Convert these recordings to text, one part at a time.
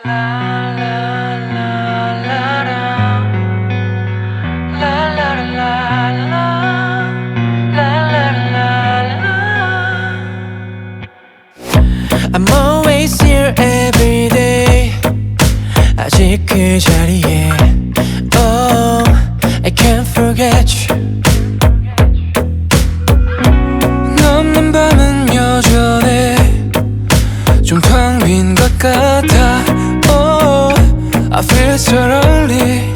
I'm always here every day. 아직 그 자리에 Oh, I can't forget you. 넘는 밤은 여전해 좀 텅 빈 것 같아. Oh, I feel so lonely.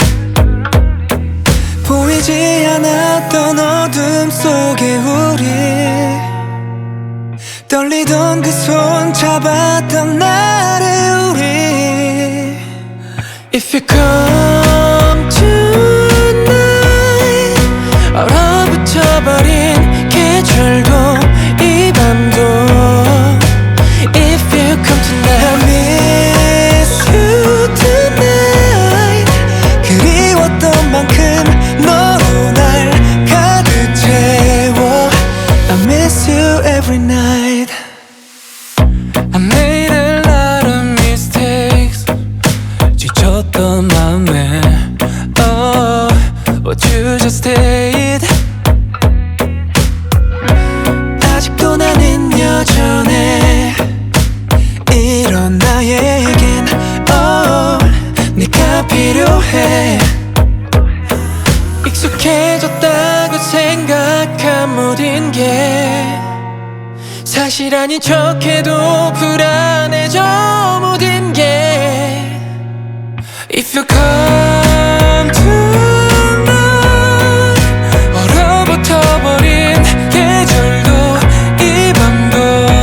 보이지 않았던 어둠 속에 우리 떨리던 그 손 잡았던 날의 우리 If you come tonight 얼어붙어버린 계절도 이 밤도 If you come tonight I miss you tonight 그리웠던 만큼 너로 날 가득 채워 I miss you every night. I made a lot of mistakes. 지쳤던 마음에 Oh, but you just stayed. 아직도 나는 여전해 이런 나에겐 Oh, 네가 필요해. 익숙해졌다고 생각한 모든 게 사실 아닌 척해도 불안해져 모든 게 If you come tonight 얼어붙어버린 계절도 이 밤도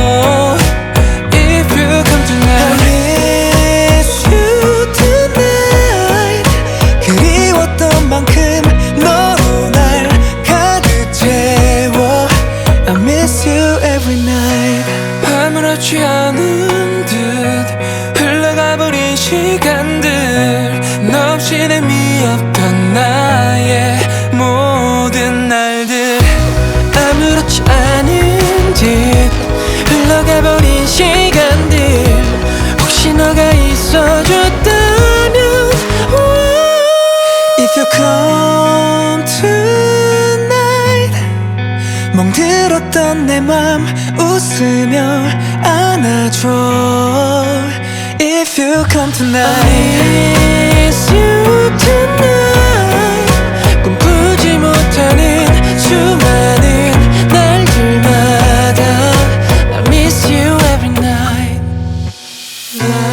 If you come tonight I miss you tonight 그리웠던 만큼 너로 날 가득 채워 I miss you every night. 아무렇지 않은 듯 흘러가버린 시간들 너 없이 의미 없던 나의 모든 날들 아무렇지 않은 듯 흘러가버린 시간들 혹시 너가 있어줬다면 If you come tonight 멍들었던 내 맘 웃으며 안아줘 If you come tonight I miss you tonight 꿈꾸지 못하는 수많은 날들마다 I miss you every night.